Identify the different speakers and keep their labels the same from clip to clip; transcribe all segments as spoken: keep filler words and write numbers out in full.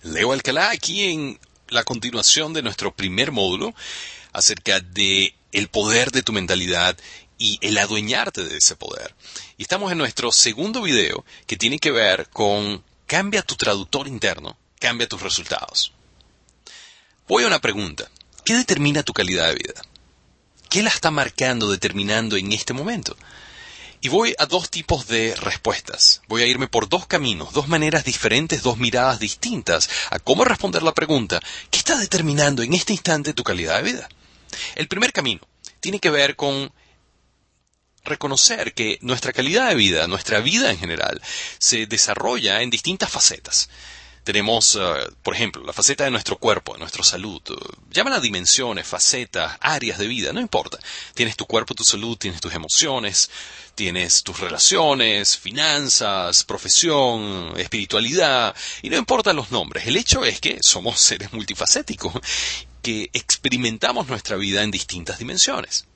Speaker 1: Leo Alcalá aquí en la continuación de nuestro primer módulo acerca de el poder de tu mentalidad y el adueñarte de ese poder. Y estamos en nuestro segundo video que tiene que ver con cambia tu traductor interno, cambia tus resultados. Voy a una pregunta. ¿Qué determina tu calidad de vida? ¿Qué la está marcando, determinando en este momento? Y voy a dos tipos de respuestas. Voy a irme por dos caminos, dos maneras diferentes, dos miradas distintas a cómo responder la pregunta, ¿qué está determinando en este instante tu calidad de vida? El primer camino tiene que ver con reconocer que nuestra calidad de vida, nuestra vida en general, se desarrolla en distintas facetas. Tenemos, uh, por ejemplo, la faceta de nuestro cuerpo, de nuestra salud. Uh, llámala dimensiones, facetas, áreas de vida, no importa. Tienes tu cuerpo, tu salud, tienes tus emociones, tienes tus relaciones, finanzas, profesión, espiritualidad, y no importan los nombres. El hecho es que somos seres multifacéticos, que experimentamos nuestra vida en distintas dimensiones.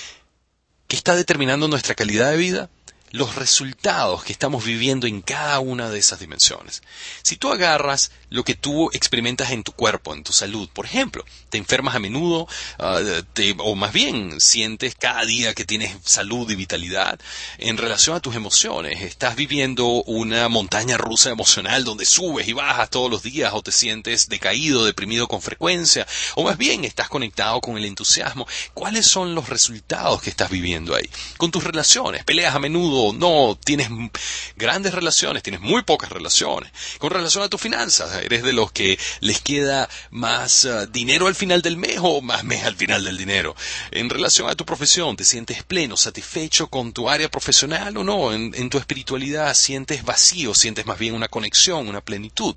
Speaker 1: ¿Qué está determinando nuestra calidad de vida? Los resultados que estamos viviendo en cada una de esas dimensiones. Si tú agarras lo que tú experimentas en tu cuerpo, en tu salud, por ejemplo, te enfermas a menudo, uh, te, o más bien sientes cada día que tienes salud y vitalidad, en relación a tus emociones, estás viviendo una montaña rusa emocional donde subes y bajas todos los días, o te sientes decaído, deprimido con frecuencia, o más bien estás conectado con el entusiasmo. ¿Cuáles son los resultados que estás viviendo ahí? Con tus relaciones, peleas a menudo, no, tienes grandes relaciones, tienes muy pocas relaciones. Con relación a tus finanzas, eres de los que les queda más uh, dinero al final del mes o más mes al final del dinero. En relación a tu profesión, ¿te sientes pleno, satisfecho con tu área profesional o no? En, en tu espiritualidad, ¿sientes vacío, sientes más bien una conexión, una plenitud?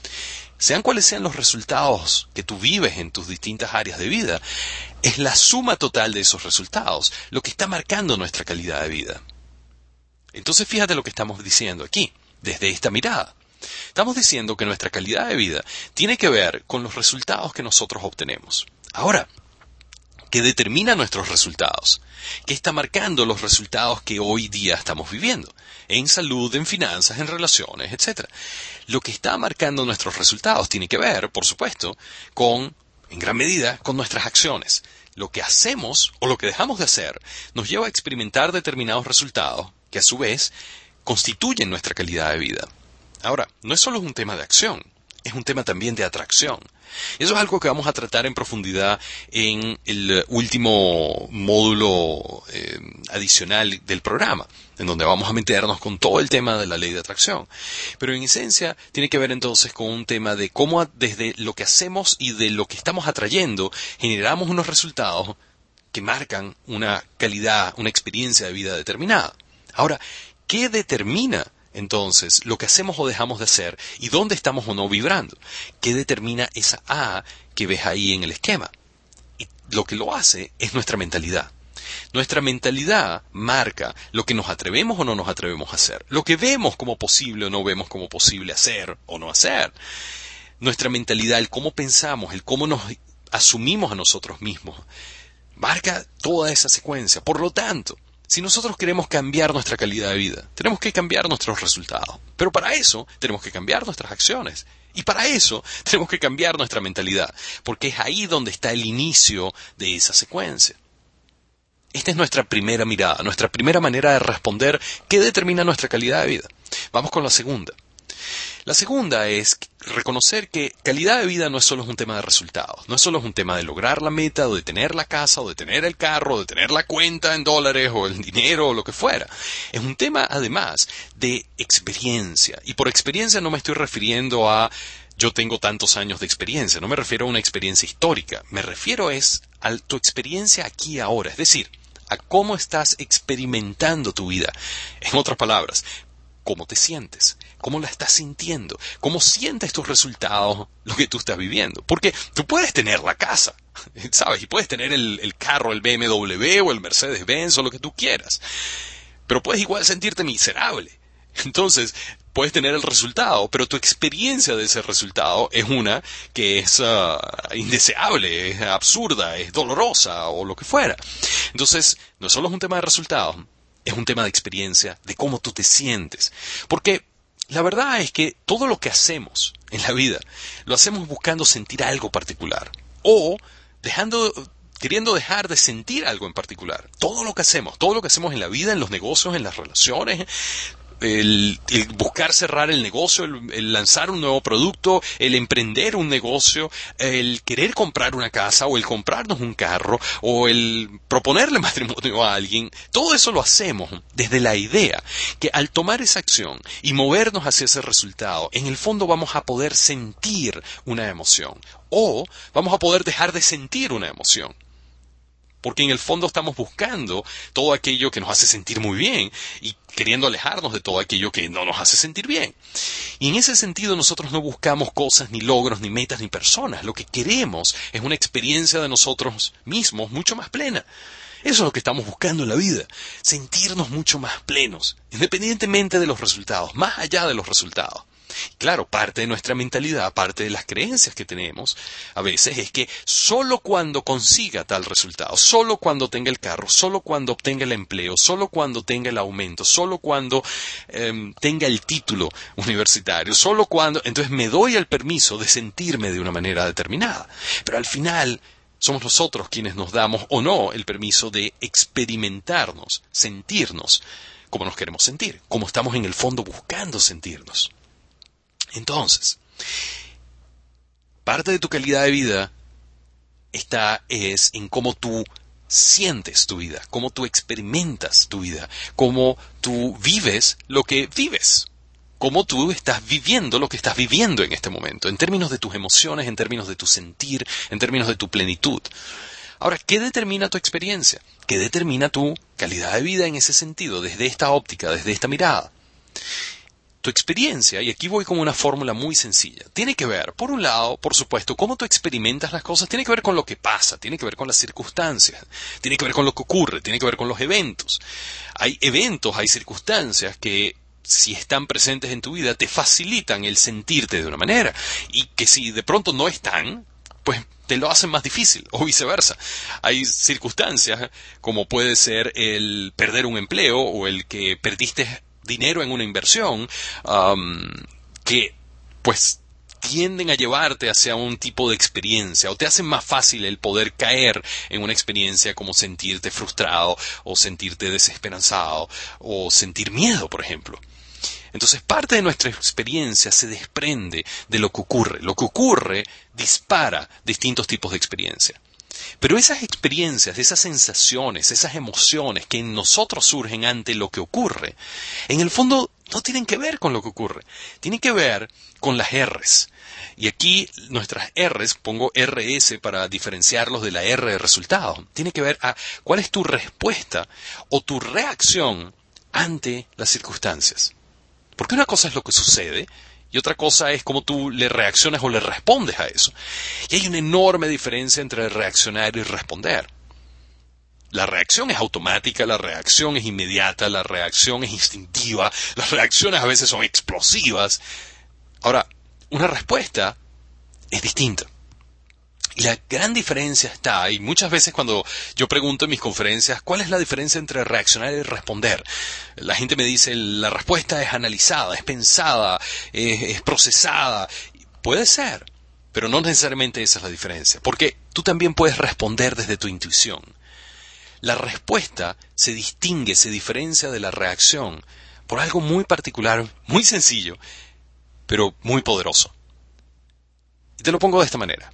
Speaker 1: Sean cuales sean los resultados que tú vives en tus distintas áreas de vida, es la suma total de esos resultados lo que está marcando nuestra calidad de vida. Entonces fíjate lo que estamos diciendo aquí, desde esta mirada. Estamos diciendo que nuestra calidad de vida tiene que ver con los resultados que nosotros obtenemos. Ahora, ¿qué determina nuestros resultados? ¿Qué está marcando los resultados que hoy día estamos viviendo? En salud, en finanzas, en relaciones, etcétera. Lo que está marcando nuestros resultados tiene que ver, por supuesto, con, en gran medida, con nuestras acciones. Lo que hacemos o lo que dejamos de hacer nos lleva a experimentar determinados resultados que a su vez constituyen nuestra calidad de vida. Ahora, no es solo un tema de acción, es un tema también de atracción. Eso es algo que vamos a tratar en profundidad en el último módulo eh, adicional del programa, en donde vamos a meternos con todo el tema de la ley de atracción. Pero en esencia tiene que ver entonces con un tema de cómo desde lo que hacemos y de lo que estamos atrayendo generamos unos resultados que marcan una calidad, una experiencia de vida determinada. Ahora, ¿qué determina entonces lo que hacemos o dejamos de hacer y dónde estamos o no vibrando? ¿Qué determina esa A que ves ahí en el esquema? Y lo que lo hace es nuestra mentalidad. Nuestra mentalidad marca lo que nos atrevemos o no nos atrevemos a hacer, lo que vemos como posible o no vemos como posible hacer o no hacer. Nuestra mentalidad, el cómo pensamos, el cómo nos asumimos a nosotros mismos, marca toda esa secuencia. Por lo tanto, si nosotros queremos cambiar nuestra calidad de vida, tenemos que cambiar nuestros resultados. Pero para eso tenemos que cambiar nuestras acciones. Y para eso tenemos que cambiar nuestra mentalidad, porque es ahí donde está el inicio de esa secuencia. Esta es nuestra primera mirada, nuestra primera manera de responder qué determina nuestra calidad de vida. Vamos con la segunda. La segunda es reconocer que calidad de vida no es solo un tema de resultados, no es solo un tema de lograr la meta, o de tener la casa, o de tener el carro, o de tener la cuenta en dólares, o el dinero, o lo que fuera. Es un tema, además, de experiencia. Y por experiencia no me estoy refiriendo a yo tengo tantos años de experiencia, no me refiero a una experiencia histórica, me refiero es a tu experiencia aquí y ahora, es decir, a cómo estás experimentando tu vida. En otras palabras, cómo te sientes, cómo la estás sintiendo, cómo sientes tus resultados, lo que tú estás viviendo. Porque tú puedes tener la casa, ¿sabes? Y puedes tener el, el carro, el B M W o el Mercedes-Benz o lo que tú quieras. Pero puedes igual sentirte miserable. Entonces, puedes tener el resultado, pero tu experiencia de ese resultado es una que es uh, indeseable, es absurda, es dolorosa o lo que fuera. Entonces, no solo es un tema de resultados, es un tema de experiencia, de cómo tú te sientes. Porque la verdad es que todo lo que hacemos en la vida, lo hacemos buscando sentir algo particular. O dejando, queriendo dejar de sentir algo en particular. Todo lo que hacemos, todo lo que hacemos en la vida, en los negocios, en las relaciones, El, el buscar cerrar el negocio, el, el lanzar un nuevo producto, el emprender un negocio, el querer comprar una casa o el comprarnos un carro o el proponerle matrimonio a alguien, todo eso lo hacemos desde la idea que al tomar esa acción y movernos hacia ese resultado, en el fondo vamos a poder sentir una emoción o vamos a poder dejar de sentir una emoción. Porque en el fondo estamos buscando todo aquello que nos hace sentir muy bien y queriendo alejarnos de todo aquello que no nos hace sentir bien. Y en ese sentido nosotros no buscamos cosas, ni logros, ni metas, ni personas. Lo que queremos es una experiencia de nosotros mismos mucho más plena. Eso es lo que estamos buscando en la vida, sentirnos mucho más plenos, independientemente de los resultados, más allá de los resultados. Claro, parte de nuestra mentalidad, parte de las creencias que tenemos, a veces es que solo cuando consiga tal resultado, solo cuando tenga el carro, solo cuando obtenga el empleo, solo cuando tenga el aumento, solo cuando eh, tenga el título universitario, solo cuando, entonces me doy el permiso de sentirme de una manera determinada. Pero al final somos nosotros quienes nos damos o no el permiso de experimentarnos, sentirnos como nos queremos sentir, como estamos en el fondo buscando sentirnos. Entonces, parte de tu calidad de vida está es en cómo tú sientes tu vida, cómo tú experimentas tu vida, cómo tú vives lo que vives, cómo tú estás viviendo lo que estás viviendo en este momento, en términos de tus emociones, en términos de tu sentir, en términos de tu plenitud. Ahora, ¿qué determina tu experiencia? ¿Qué determina tu calidad de vida en ese sentido, desde esta óptica, desde esta mirada? Tu experiencia, y aquí voy con una fórmula muy sencilla, tiene que ver, por un lado, por supuesto, cómo tú experimentas las cosas, tiene que ver con lo que pasa, tiene que ver con las circunstancias, tiene que ver con lo que ocurre, tiene que ver con los eventos. Hay eventos, hay circunstancias que, si están presentes en tu vida, te facilitan el sentirte de una manera, y que si de pronto no están, pues te lo hacen más difícil, o viceversa. Hay circunstancias, como puede ser el perder un empleo, o el que perdiste dinero en una inversión, um, que pues tienden a llevarte hacia un tipo de experiencia o te hacen más fácil el poder caer en una experiencia como sentirte frustrado o sentirte desesperanzado o sentir miedo, por ejemplo. Entonces parte de nuestra experiencia se desprende de lo que ocurre. Lo que ocurre dispara distintos tipos de experiencia. Pero esas experiencias, esas sensaciones, esas emociones que en nosotros surgen ante lo que ocurre, en el fondo no tienen que ver con lo que ocurre, tienen que ver con las R's. Y aquí nuestras R's, pongo R S para diferenciarlos de la R de resultado, tiene que ver a cuál es tu respuesta o tu reacción ante las circunstancias. Porque una cosa es lo que sucede, y otra cosa es cómo tú le reaccionas o le respondes a eso. Y hay una enorme diferencia entre reaccionar y responder. La reacción es automática, la reacción es inmediata, la reacción es instintiva, las reacciones a veces son explosivas. Ahora, una respuesta es distinta. Y la gran diferencia está, y muchas veces cuando yo pregunto en mis conferencias, ¿cuál es la diferencia entre reaccionar y responder? La gente me dice, la respuesta es analizada, es pensada, es, es procesada. Puede ser, pero no necesariamente esa es la diferencia, porque tú también puedes responder desde tu intuición. La respuesta se distingue, se diferencia de la reacción por algo muy particular, muy sencillo, pero muy poderoso. Y te lo pongo de esta manera.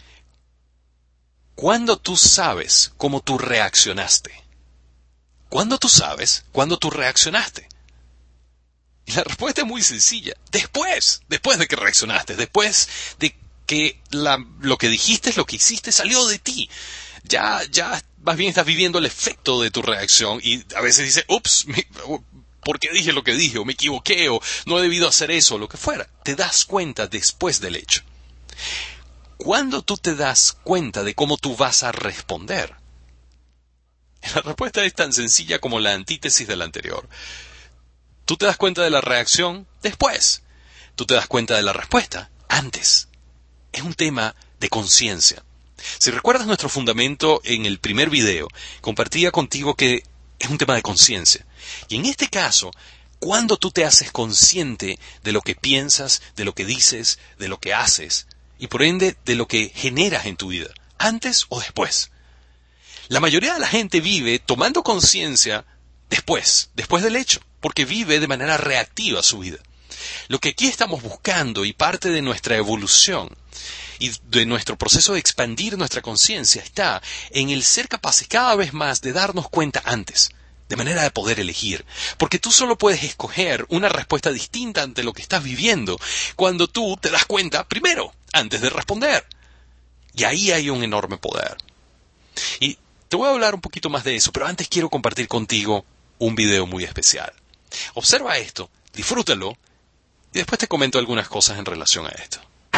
Speaker 1: ¿Cuándo tú sabes cómo tú reaccionaste? ¿Cuándo tú sabes cuándo tú reaccionaste? Y la respuesta es muy sencilla. Después, después de que reaccionaste, después de que la, lo que dijiste, lo que hiciste, salió de ti. Ya, ya, más bien estás viviendo el efecto de tu reacción y a veces dices, ups, ¿por qué dije lo que dije? O me equivoqué, o no he debido hacer eso, o lo que fuera. Te das cuenta después del hecho. ¿Cuándo tú te das cuenta de cómo tú vas a responder? La respuesta es tan sencilla como la antítesis de la anterior. Tú te das cuenta de la reacción después. Tú te das cuenta de la respuesta antes. Es un tema de conciencia. Si recuerdas nuestro fundamento en el primer video, compartía contigo que es un tema de conciencia. Y en este caso, cuando tú te haces consciente de lo que piensas, de lo que dices, de lo que haces, y por ende de lo que generas en tu vida, antes o después. La mayoría de la gente vive tomando conciencia después, después del hecho, porque vive de manera reactiva su vida. Lo que aquí estamos buscando y parte de nuestra evolución y de nuestro proceso de expandir nuestra conciencia está en el ser capaces cada vez más de darnos cuenta antes, de manera de poder elegir. Porque tú solo puedes escoger una respuesta distinta ante lo que estás viviendo cuando tú te das cuenta primero, antes de responder. Y ahí hay un enorme poder. Y te voy a hablar un poquito más de eso, pero antes quiero compartir contigo un video muy especial. Observa esto, disfrútalo, y después te comento algunas cosas en relación a esto.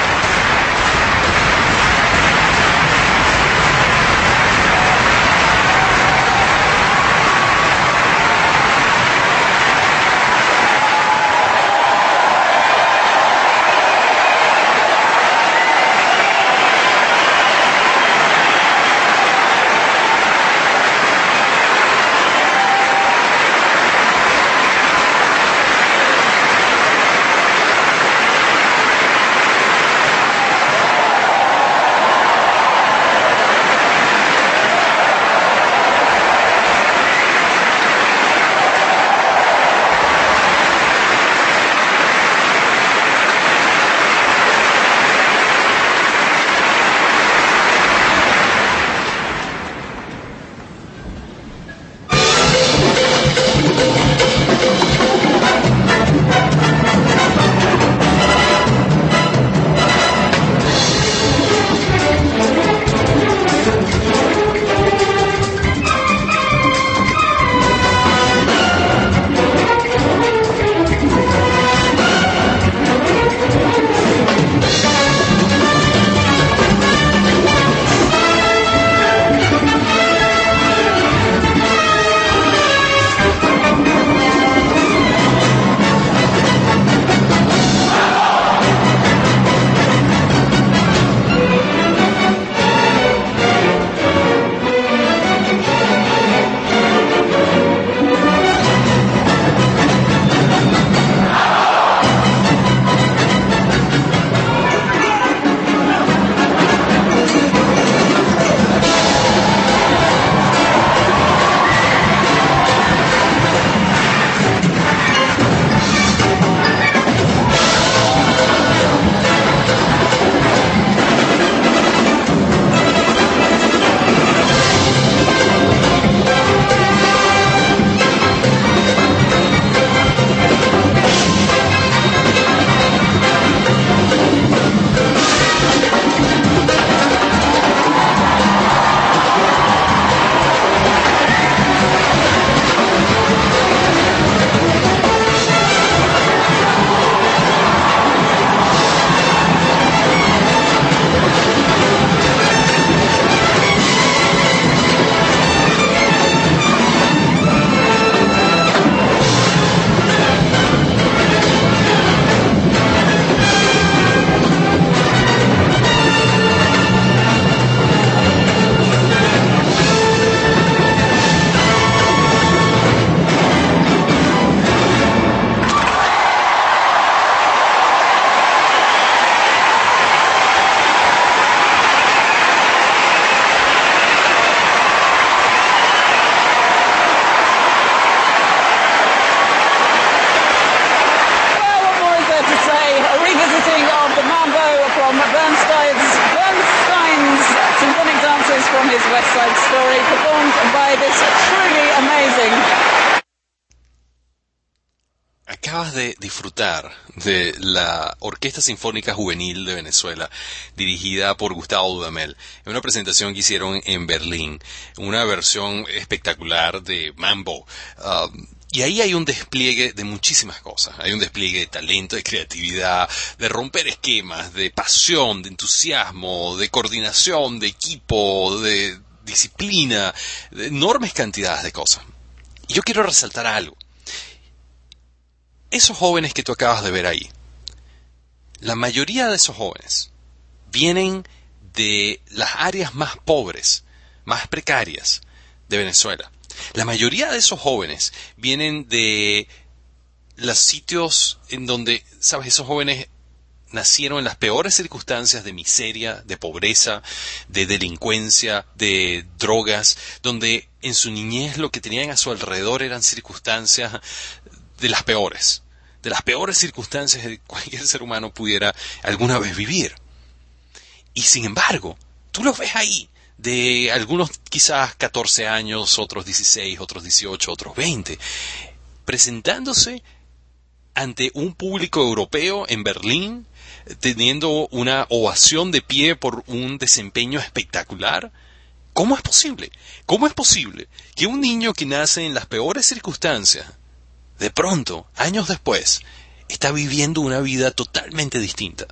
Speaker 1: Acabas de disfrutar de la Orquesta Sinfónica Juvenil de Venezuela, dirigida por Gustavo Dudamel, en una presentación que hicieron en Berlín, una versión espectacular de Mambo. Um, y ahí hay un despliegue de muchísimas cosas. Hay un despliegue de talento, de creatividad, de romper esquemas, de pasión, de entusiasmo, de coordinación, de equipo, de disciplina, de enormes cantidades de cosas. Y yo quiero resaltar algo. Esos jóvenes que tú acabas de ver ahí, la mayoría de esos jóvenes vienen de las áreas más pobres, más precarias de Venezuela. La mayoría de esos jóvenes vienen de los sitios en donde, sabes, esos jóvenes nacieron en las peores circunstancias de miseria, de pobreza, de delincuencia, de drogas, donde en su niñez lo que tenían a su alrededor eran circunstancias de las peores, de las peores circunstancias que cualquier ser humano pudiera alguna vez vivir. Y sin embargo, tú los ves ahí, de algunos quizás catorce años, otros dieciséis, otros dieciocho, otros veinte, presentándose ante un público europeo en Berlín, teniendo una ovación de pie por un desempeño espectacular. ¿Cómo es posible? ¿Cómo es posible que un niño que nace en las peores circunstancias, de pronto, años después, está viviendo una vida totalmente distinta?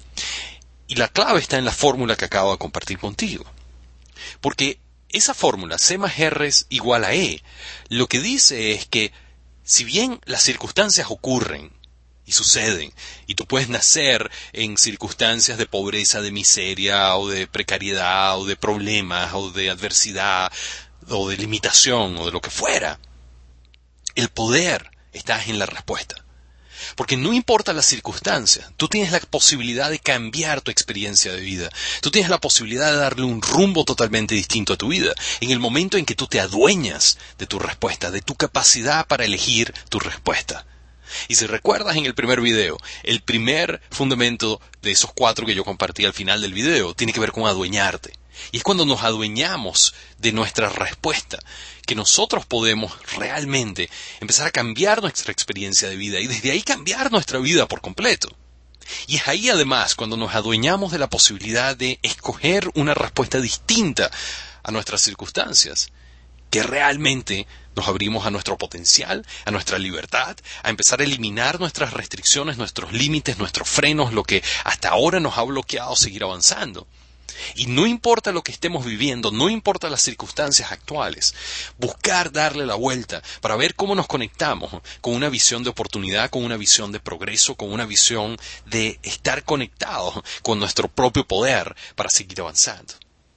Speaker 1: Y la clave está en la fórmula que acabo de compartir contigo. Porque esa fórmula, C más R es igual a E, lo que dice es que si bien las circunstancias ocurren y suceden, y tú puedes nacer en circunstancias de pobreza, de miseria, o de precariedad, o de problemas, o de adversidad, o de limitación, o de lo que fuera, el poder está en la respuesta. Porque no importa las circunstancias, tú tienes la posibilidad de cambiar tu experiencia de vida. Tú tienes la posibilidad de darle un rumbo totalmente distinto a tu vida, en el momento en que tú te adueñas de tu respuesta, de tu capacidad para elegir tu respuesta. Y si recuerdas en el primer video, el primer fundamento de esos cuatro que yo compartí al final del video tiene que ver con adueñarte. Y es cuando nos adueñamos de nuestra respuesta que nosotros podemos realmente empezar a cambiar nuestra experiencia de vida y desde ahí cambiar nuestra vida por completo. Y es ahí además cuando nos adueñamos de la posibilidad de escoger una respuesta distinta a nuestras circunstancias, que realmente nos abrimos a nuestro potencial, a nuestra libertad, a empezar a eliminar nuestras restricciones, nuestros límites, nuestros frenos, lo que hasta ahora nos ha bloqueado seguir avanzando. Y no importa lo que estemos viviendo, no importa las circunstancias actuales, buscar darle la vuelta para ver cómo nos conectamos con una visión de oportunidad, con una visión de progreso, con una visión de estar conectados con nuestro propio poder para seguir avanzando.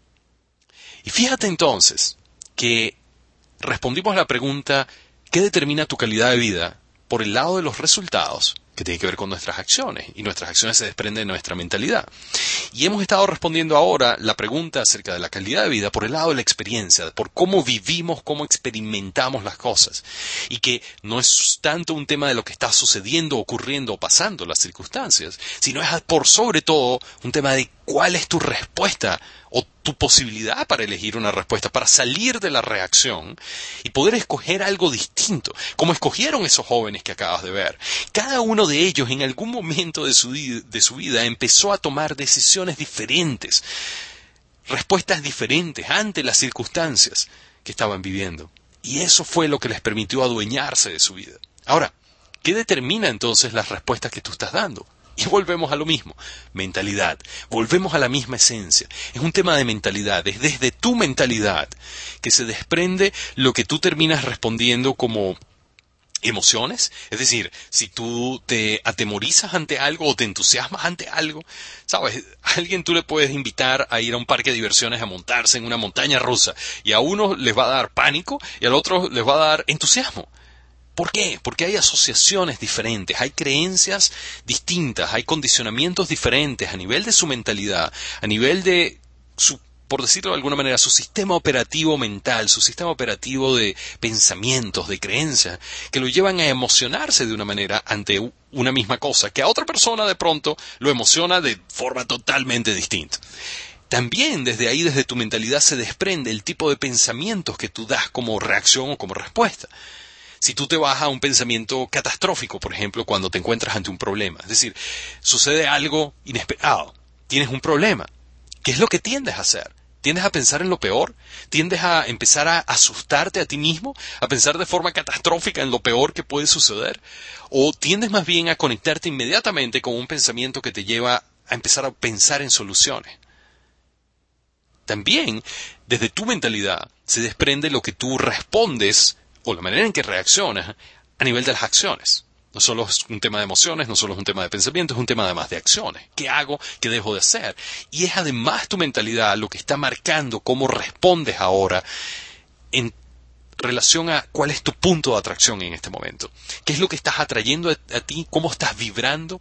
Speaker 1: Y fíjate entonces que respondimos a la pregunta, ¿qué determina tu calidad de vida? Por el lado de los resultados, que tiene que ver con nuestras acciones, y nuestras acciones se desprenden de nuestra mentalidad. Y hemos estado respondiendo ahora la pregunta acerca de la calidad de vida por el lado de la experiencia, por cómo vivimos, cómo experimentamos las cosas. Y que no es tanto un tema de lo que está sucediendo, ocurriendo o pasando, las circunstancias, sino es por sobre todo un tema de cuál es tu respuesta o tu posibilidad para elegir una respuesta, para salir de la reacción y poder escoger algo distinto, como escogieron esos jóvenes que acabas de ver. Cada uno de ellos en algún momento de su, de su vida empezó a tomar decisiones diferentes, respuestas diferentes ante las circunstancias que estaban viviendo. Y eso fue lo que les permitió adueñarse de su vida. Ahora, ¿qué determina entonces las respuestas que tú estás dando? Y volvemos a lo mismo, mentalidad, volvemos a la misma esencia. Es un tema de mentalidad, es desde tu mentalidad que se desprende lo que tú terminas respondiendo como emociones. Es decir, si tú te atemorizas ante algo o te entusiasmas ante algo, ¿sabes? A alguien tú le puedes invitar a ir a un parque de diversiones a montarse en una montaña rusa y a uno les va a dar pánico y al otro les va a dar entusiasmo. ¿Por qué? Porque hay asociaciones diferentes, hay creencias distintas, hay condicionamientos diferentes a nivel de su mentalidad, a nivel de su, por decirlo de alguna manera, su sistema operativo mental, su sistema operativo de pensamientos, de creencias, que lo llevan a emocionarse de una manera ante una misma cosa, que a otra persona de pronto lo emociona de forma totalmente distinta. También desde ahí, desde tu mentalidad, se desprende el tipo de pensamientos que tú das como reacción o como respuesta. Si tú te vas a un pensamiento catastrófico, por ejemplo, cuando te encuentras ante un problema, es decir, sucede algo inesperado, tienes un problema, ¿qué es lo que tiendes a hacer? ¿Tiendes a pensar en lo peor? ¿Tiendes a empezar a asustarte a ti mismo? ¿A pensar de forma catastrófica en lo peor que puede suceder? ¿O tiendes más bien a conectarte inmediatamente con un pensamiento que te lleva a empezar a pensar en soluciones? También, desde tu mentalidad, se desprende lo que tú respondes o la manera en que reaccionas a nivel de las acciones. No solo es un tema de emociones, no solo es un tema de pensamientos, es un tema además de acciones. ¿Qué hago? ¿Qué dejo de hacer? Y es además tu mentalidad lo que está marcando cómo respondes ahora en relación a cuál es tu punto de atracción en este momento. ¿Qué es lo que estás atrayendo a, a ti? ¿Cómo estás vibrando?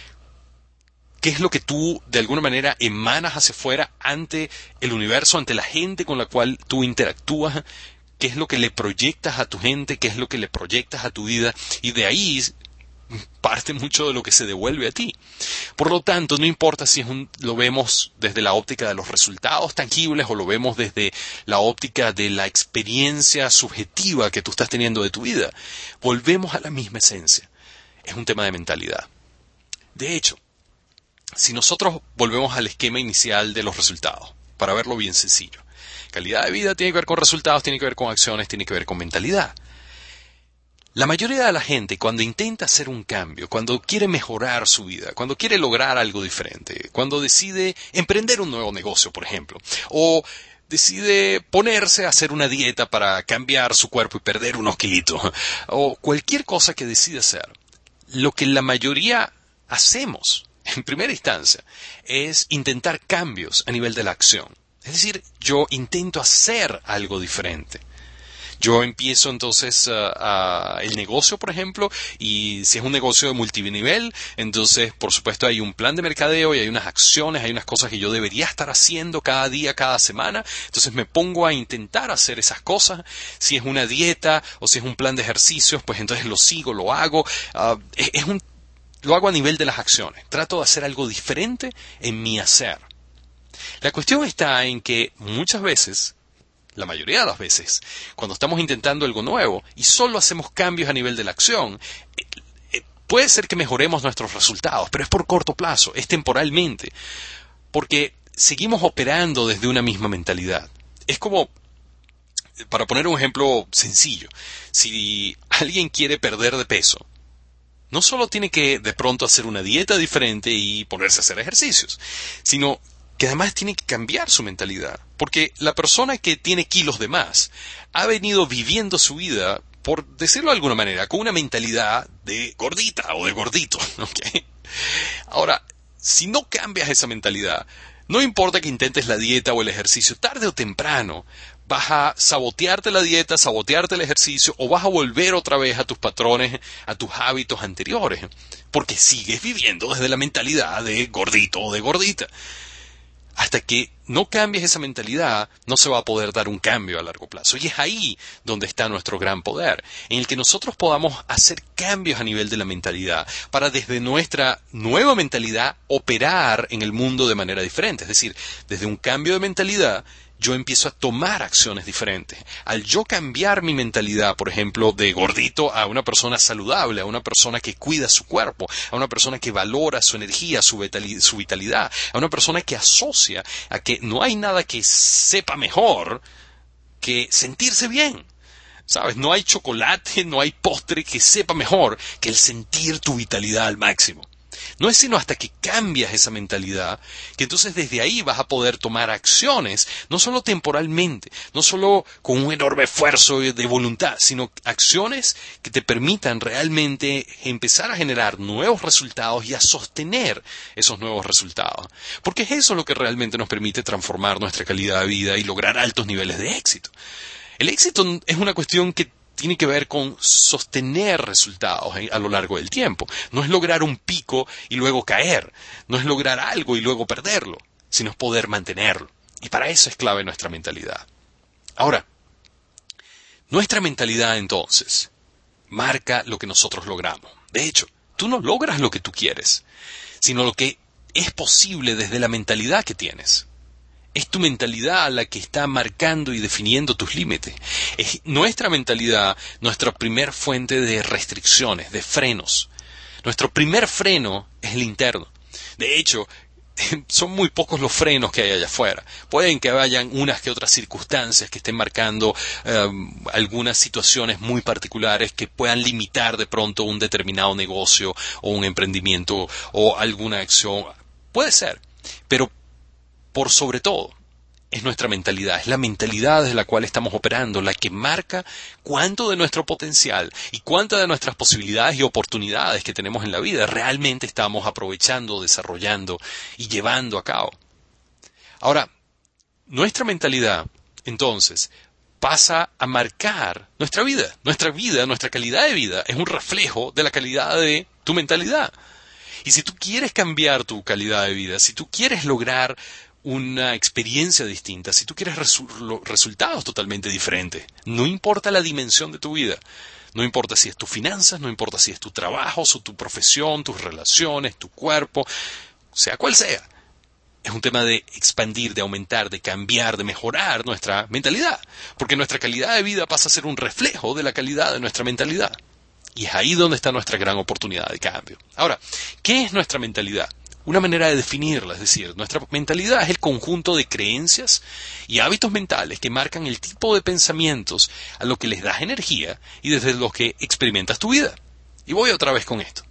Speaker 1: ¿Qué es lo que tú, de alguna manera, emanas hacia afuera ante el universo, ante la gente con la cual tú interactúas? ¿Qué es lo que le proyectas a tu gente? ¿Qué es lo que le proyectas a tu vida? Y de ahí parte mucho de lo que se devuelve a ti. Por lo tanto, no importa si es un, lo vemos desde la óptica de los resultados tangibles o lo vemos desde la óptica de la experiencia subjetiva que tú estás teniendo de tu vida, volvemos a la misma esencia. Es un tema de mentalidad. De hecho, si nosotros volvemos al esquema inicial de los resultados, para verlo bien sencillo, calidad de vida tiene que ver con resultados, tiene que ver con acciones, tiene que ver con mentalidad. La mayoría de la gente, cuando intenta hacer un cambio, cuando quiere mejorar su vida, cuando quiere lograr algo diferente, cuando decide emprender un nuevo negocio, por ejemplo, o decide ponerse a hacer una dieta para cambiar su cuerpo y perder unos kilitos, o cualquier cosa que decida hacer, lo que la mayoría hacemos, en primera instancia, es intentar cambios a nivel de la acción. Es decir, yo intento hacer algo diferente. Yo empiezo entonces uh, uh, el negocio, por ejemplo, y si es un negocio de multinivel, entonces, por supuesto, hay un plan de mercadeo y hay unas acciones, hay unas cosas que yo debería estar haciendo cada día, cada semana. Entonces me pongo a intentar hacer esas cosas. Si es una dieta o si es un plan de ejercicios, pues entonces lo sigo, lo hago. Uh, es, es un, lo hago a nivel de las acciones. Trato de hacer algo diferente en mi hacer. La cuestión está en que muchas veces, la mayoría de las veces, cuando estamos intentando algo nuevo y solo hacemos cambios a nivel de la acción, eh, eh, puede ser que mejoremos nuestros resultados, pero es por corto plazo, es temporalmente, porque seguimos operando desde una misma mentalidad. Es como, para poner un ejemplo sencillo, si alguien quiere perder de peso, no solo tiene que de pronto hacer una dieta diferente y ponerse a hacer ejercicios, sino que además tiene que cambiar su mentalidad, porque la persona que tiene kilos de más ha venido viviendo su vida, por decirlo de alguna manera, con una mentalidad de gordita o de gordito, ¿okay? Ahora, si no cambias esa mentalidad, no importa que intentes la dieta o el ejercicio, tarde o temprano vas a sabotearte la dieta, sabotearte el ejercicio, o vas a volver otra vez a tus patrones, a tus hábitos anteriores, porque sigues viviendo desde la mentalidad de gordito o de gordita. Hasta que no cambies esa mentalidad, no se va a poder dar un cambio a largo plazo. Y es ahí donde está nuestro gran poder, en el que nosotros podamos hacer cambios a nivel de la mentalidad, para desde nuestra nueva mentalidad operar en el mundo de manera diferente. Es decir, desde un cambio de mentalidad, yo empiezo a tomar acciones diferentes. Al yo cambiar mi mentalidad, por ejemplo, de gordito a una persona saludable, a una persona que cuida su cuerpo, a una persona que valora su energía, su vitalidad, a una persona que asocia a que no hay nada que sepa mejor que sentirse bien. ¿Sabes? No hay chocolate, no hay postre que sepa mejor que el sentir tu vitalidad al máximo. No es sino hasta que cambias esa mentalidad que entonces desde ahí vas a poder tomar acciones, no solo temporalmente, no solo con un enorme esfuerzo de voluntad, sino acciones que te permitan realmente empezar a generar nuevos resultados y a sostener esos nuevos resultados. Porque es eso lo que realmente nos permite transformar nuestra calidad de vida y lograr altos niveles de éxito. El éxito es una cuestión que tiene que ver con sostener resultados a lo largo del tiempo. No es lograr un pico y luego caer. No es lograr algo y luego perderlo, sino es poder mantenerlo. Y para eso es clave nuestra mentalidad. Ahora, nuestra mentalidad entonces marca lo que nosotros logramos. De hecho, tú no logras lo que tú quieres, sino lo que es posible desde la mentalidad que tienes. Es tu mentalidad la que está marcando y definiendo tus límites. Es nuestra mentalidad nuestra primer fuente de restricciones, de frenos. Nuestro primer freno es el interno. De hecho, son muy pocos los frenos que hay allá afuera. Pueden que hayan unas que otras circunstancias que estén marcando eh, algunas situaciones muy particulares que puedan limitar de pronto un determinado negocio o un emprendimiento o alguna acción. Puede ser, pero por sobre todo, es nuestra mentalidad, es la mentalidad desde la cual estamos operando, la que marca cuánto de nuestro potencial y cuántas de nuestras posibilidades y oportunidades que tenemos en la vida realmente estamos aprovechando, desarrollando y llevando a cabo. Ahora, nuestra mentalidad, entonces, pasa a marcar nuestra vida. Nuestra vida, nuestra calidad de vida es un reflejo de la calidad de tu mentalidad. Y si tú quieres cambiar tu calidad de vida, si tú quieres lograr una experiencia distinta, si tú quieres resu- resultados totalmente diferentes, no importa la dimensión de tu vida, no importa si es tus finanzas, no importa si es tu trabajo, o tu profesión, tus relaciones, tu cuerpo, sea cual sea, es un tema de expandir, de aumentar, de cambiar, de mejorar nuestra mentalidad, porque nuestra calidad de vida pasa a ser un reflejo de la calidad de nuestra mentalidad. Y es ahí donde está nuestra gran oportunidad de cambio. Ahora, ¿qué es nuestra mentalidad? Una manera de definirla, es decir, nuestra mentalidad es el conjunto de creencias y hábitos mentales que marcan el tipo de pensamientos a lo que les das energía y desde los que experimentas tu vida. Y voy otra vez con esto.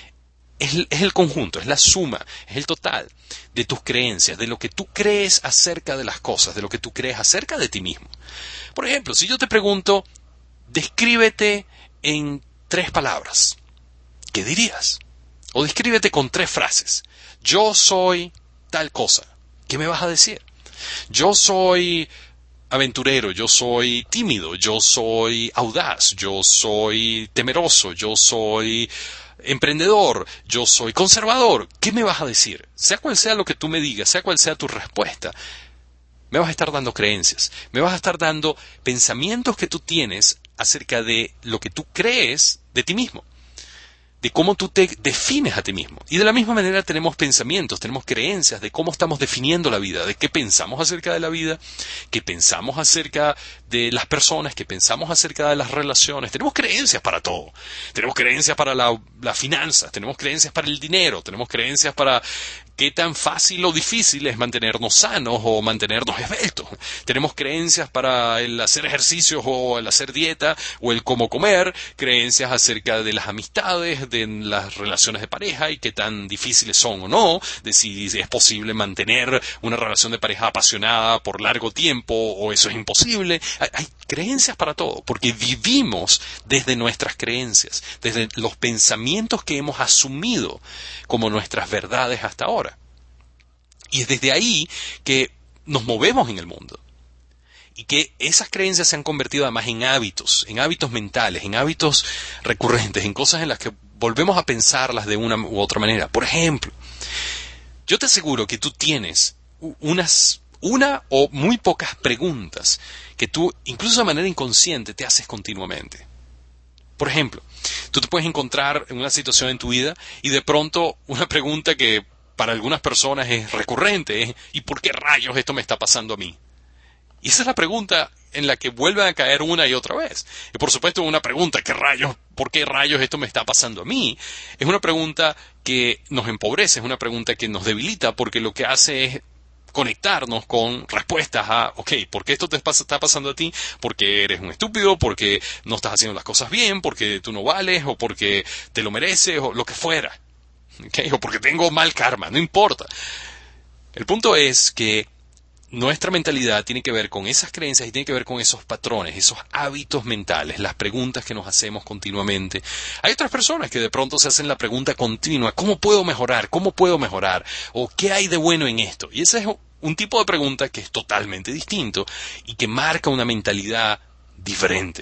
Speaker 1: Es el, es el conjunto, es la suma, es el total de tus creencias, de lo que tú crees acerca de las cosas, de lo que tú crees acerca de ti mismo. Por ejemplo, si yo te pregunto, descríbete en tres palabras, ¿qué dirías? O descríbete con tres frases. Yo soy tal cosa. ¿Qué me vas a decir? Yo soy aventurero, yo soy tímido, yo soy audaz, yo soy temeroso, yo soy emprendedor, yo soy conservador. ¿Qué me vas a decir? Sea cual sea lo que tú me digas, sea cual sea tu respuesta, me vas a estar dando creencias, me vas a estar dando pensamientos que tú tienes acerca de lo que tú crees de ti mismo, de cómo tú te defines a ti mismo. Y de la misma manera tenemos pensamientos, tenemos creencias de cómo estamos definiendo la vida, de qué pensamos acerca de la vida, qué pensamos acerca de las personas, qué pensamos acerca de las relaciones. Tenemos creencias para todo. Tenemos creencias para la, las finanzas, tenemos creencias para el dinero, tenemos creencias para qué tan fácil o difícil es mantenernos sanos o mantenernos esbeltos. Tenemos creencias para el hacer ejercicios o el hacer dieta o el cómo comer, creencias acerca de las amistades, de las relaciones de pareja y qué tan difíciles son o no, de si es posible mantener una relación de pareja apasionada por largo tiempo o eso es imposible. Hay, hay creencias para todo, porque vivimos desde nuestras creencias, desde los pensamientos que hemos asumido como nuestras verdades hasta ahora. Y es desde ahí que nos movemos en el mundo. Y que esas creencias se han convertido además en hábitos, en hábitos mentales, en hábitos recurrentes, en cosas en las que volvemos a pensarlas de una u otra manera. Por ejemplo, yo te aseguro que tú tienes unas, una o muy pocas preguntas que tú, incluso de manera inconsciente, te haces continuamente. Por ejemplo, tú te puedes encontrar en una situación en tu vida y de pronto una pregunta que para algunas personas es recurrente es ¿y por qué rayos esto me está pasando a mí? Y esa es la pregunta en la que vuelven a caer una y otra vez. Y por supuesto una pregunta, ¿qué rayos, por qué rayos esto me está pasando a mí? Es una pregunta que nos empobrece, es una pregunta que nos debilita porque lo que hace es conectarnos con respuestas a, ok, ¿por qué esto te está pasando a ti? Porque eres un estúpido, porque no estás haciendo las cosas bien, porque tú no vales, o porque te lo mereces, o lo que fuera. ¿Okay? O porque tengo mal karma, no importa. El punto es que nuestra mentalidad tiene que ver con esas creencias y tiene que ver con esos patrones, esos hábitos mentales, las preguntas que nos hacemos continuamente. Hay otras personas que de pronto se hacen la pregunta continua, ¿cómo puedo mejorar? ¿Cómo puedo mejorar? ¿O qué hay de bueno en esto? Y ese es un tipo de pregunta que es totalmente distinto y que marca una mentalidad diferente.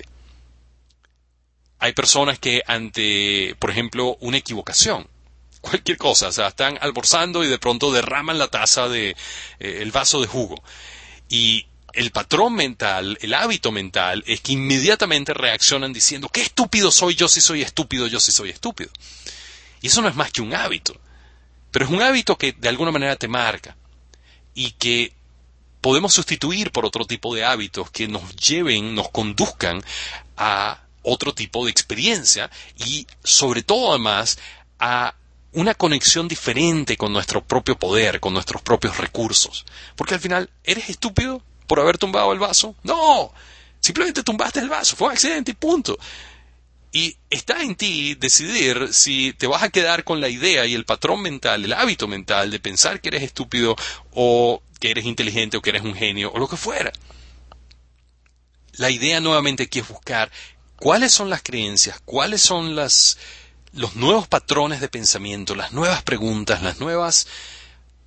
Speaker 1: Hay personas que ante, por ejemplo, una equivocación, cualquier cosa, o sea, están almorzando y de pronto derraman la taza de, eh, el vaso de jugo. Y el patrón mental, el hábito mental, es que inmediatamente reaccionan diciendo, qué estúpido soy, yo sí soy estúpido, yo sí soy estúpido. Y eso no es más que un hábito. Pero es un hábito que de alguna manera te marca. Y que podemos sustituir por otro tipo de hábitos que nos lleven, nos conduzcan a otro tipo de experiencia y sobre todo además a una conexión diferente con nuestro propio poder, con nuestros propios recursos. Porque al final, ¿eres estúpido por haber tumbado el vaso? No, simplemente tumbaste el vaso, fue un accidente y punto. Y está en ti decidir si te vas a quedar con la idea y el patrón mental, el hábito mental de pensar que eres estúpido o que eres inteligente o que eres un genio o lo que fuera. La idea nuevamente aquí es buscar cuáles son las creencias, cuáles son las... los nuevos patrones de pensamiento, las nuevas preguntas, las nuevas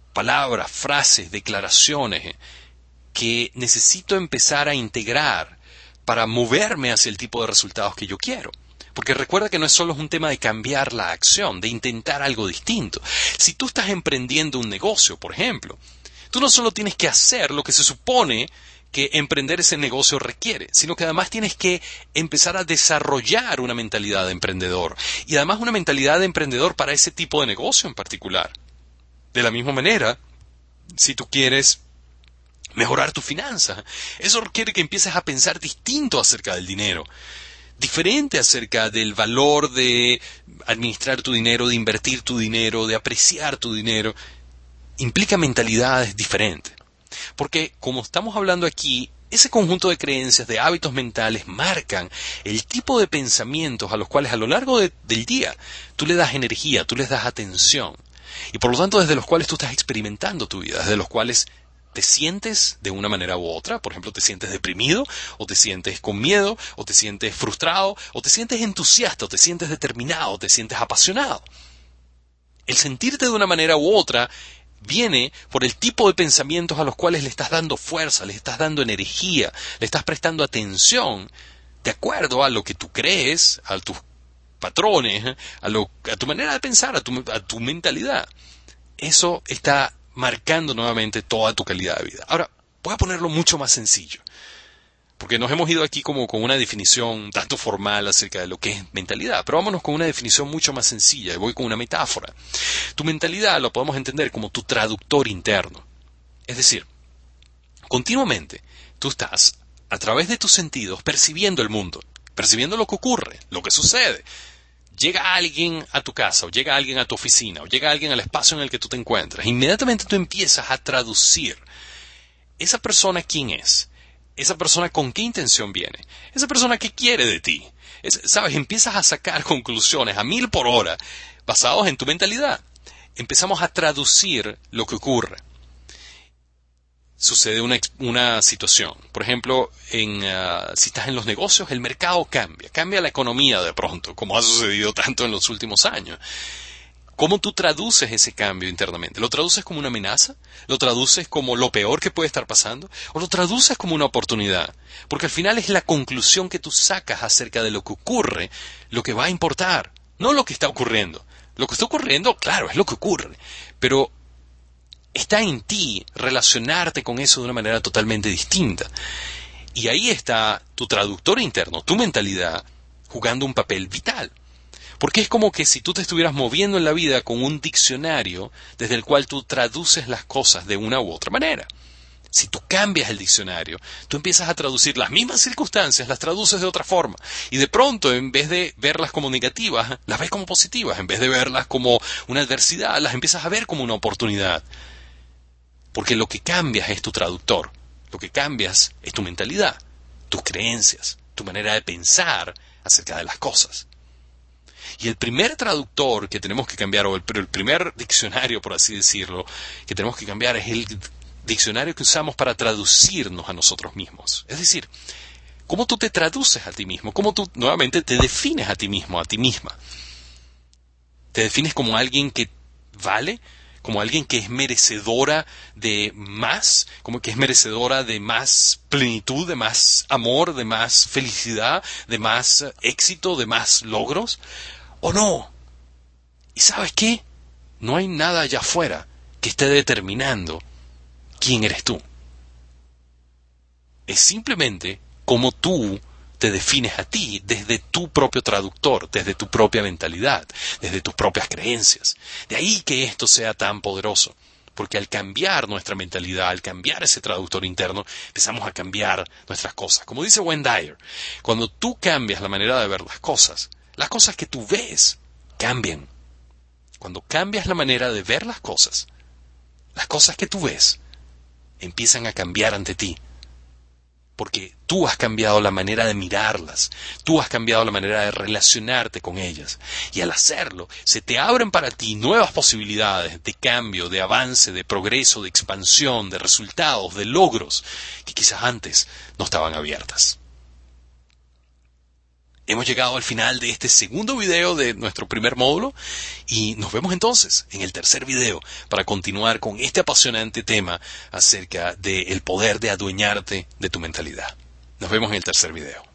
Speaker 1: palabras, frases, declaraciones que necesito empezar a integrar para moverme hacia el tipo de resultados que yo quiero. Porque recuerda que no es solo un tema de cambiar la acción, de intentar algo distinto. Si tú estás emprendiendo un negocio, por ejemplo, tú no solo tienes que hacer lo que se supone que emprender ese negocio requiere, sino que además tienes que empezar a desarrollar una mentalidad de emprendedor. Y además una mentalidad de emprendedor para ese tipo de negocio en particular. De la misma manera, si tú quieres mejorar tu finanza, eso requiere que empieces a pensar distinto acerca del dinero. Diferente acerca del valor de administrar tu dinero, de invertir tu dinero, de apreciar tu dinero. Implica mentalidades diferentes. Porque, como estamos hablando aquí, ese conjunto de creencias, de hábitos mentales, marcan el tipo de pensamientos a los cuales a lo largo de, del día tú le das energía, tú les das atención. Y por lo tanto, desde los cuales tú estás experimentando tu vida, desde los cuales te sientes de una manera u otra. Por ejemplo, te sientes deprimido, o te sientes con miedo, o te sientes frustrado, o te sientes entusiasta, o te sientes determinado, o te sientes apasionado. El sentirte de una manera u otra viene por el tipo de pensamientos a los cuales le estás dando fuerza, le estás dando energía, le estás prestando atención, de acuerdo a lo que tú crees, a tus patrones, a, lo, a tu manera de pensar, a tu, a tu mentalidad. Eso está marcando nuevamente toda tu calidad de vida. Ahora, voy a ponerlo mucho más sencillo, porque nos hemos ido aquí como con una definición tanto formal acerca de lo que es mentalidad, pero vámonos con una definición mucho más sencilla, y voy con una metáfora. Tu mentalidad lo podemos entender como tu traductor interno. Es decir, continuamente tú estás, a través de tus sentidos, percibiendo el mundo, percibiendo lo que ocurre, lo que sucede. Llega alguien a tu casa, o llega alguien a tu oficina, o llega alguien al espacio en el que tú te encuentras. Inmediatamente tú empiezas a traducir. ¿Esa persona quién es? ¿Esa persona con qué intención viene? ¿Esa persona qué quiere de ti? Es, ¿Sabes? Empiezas a sacar conclusiones a mil por hora basados en tu mentalidad. Empezamos a traducir lo que ocurre. Sucede una, una situación. Por ejemplo, en, uh, si estás en los negocios, el mercado cambia. Cambia la economía de pronto, como ha sucedido tanto en los últimos años. ¿Cómo tú traduces ese cambio internamente? ¿Lo traduces como una amenaza? ¿Lo traduces como lo peor que puede estar pasando? ¿O lo traduces como una oportunidad? Porque al final es la conclusión que tú sacas acerca de lo que ocurre, lo que va a importar, no lo que está ocurriendo. Lo que está ocurriendo, claro, es lo que ocurre, pero está en ti relacionarte con eso de una manera totalmente distinta. Y ahí está tu traductor interno, tu mentalidad, jugando un papel vital. Porque es como que si tú te estuvieras moviendo en la vida con un diccionario desde el cual tú traduces las cosas de una u otra manera. Si tú cambias el diccionario, tú empiezas a traducir las mismas circunstancias, las traduces de otra forma. Y de pronto, en vez de verlas como negativas, las ves como positivas. En vez de verlas como una adversidad, las empiezas a ver como una oportunidad. Porque lo que cambias es tu traductor. Lo que cambias es tu mentalidad, tus creencias, tu manera de pensar acerca de las cosas. Y el primer traductor que tenemos que cambiar, o el, el primer diccionario, por así decirlo, que tenemos que cambiar es el diccionario que usamos para traducirnos a nosotros mismos. Es decir, cómo tú te traduces a ti mismo, cómo tú nuevamente te defines a ti mismo, a ti misma. ¿Te defines como alguien que vale? ¿Como alguien que es merecedora de más? ¿Como que es merecedora de más plenitud, de más amor, de más felicidad, de más éxito, de más logros? ¿O no? ¿Y sabes qué? No hay nada allá afuera que esté determinando quién eres tú. Es simplemente como tú te defines a ti desde tu propio traductor, desde tu propia mentalidad, desde tus propias creencias. De ahí que esto sea tan poderoso. Porque al cambiar nuestra mentalidad, al cambiar ese traductor interno, empezamos a cambiar nuestras cosas. Como dice Wayne Dyer, cuando tú cambias la manera de ver las cosas, las cosas que tú ves cambian. Cuando cambias la manera de ver las cosas, las cosas que tú ves empiezan a cambiar ante ti. Porque tú has cambiado la manera de mirarlas, tú has cambiado la manera de relacionarte con ellas. Y al hacerlo, se te abren para ti nuevas posibilidades de cambio, de avance, de progreso, de expansión, de resultados, de logros, que quizás antes no estaban abiertas. Hemos llegado al final de este segundo video de nuestro primer módulo y nos vemos entonces en el tercer video para continuar con este apasionante tema acerca del poder de adueñarte de tu mentalidad. Nos vemos en el tercer video.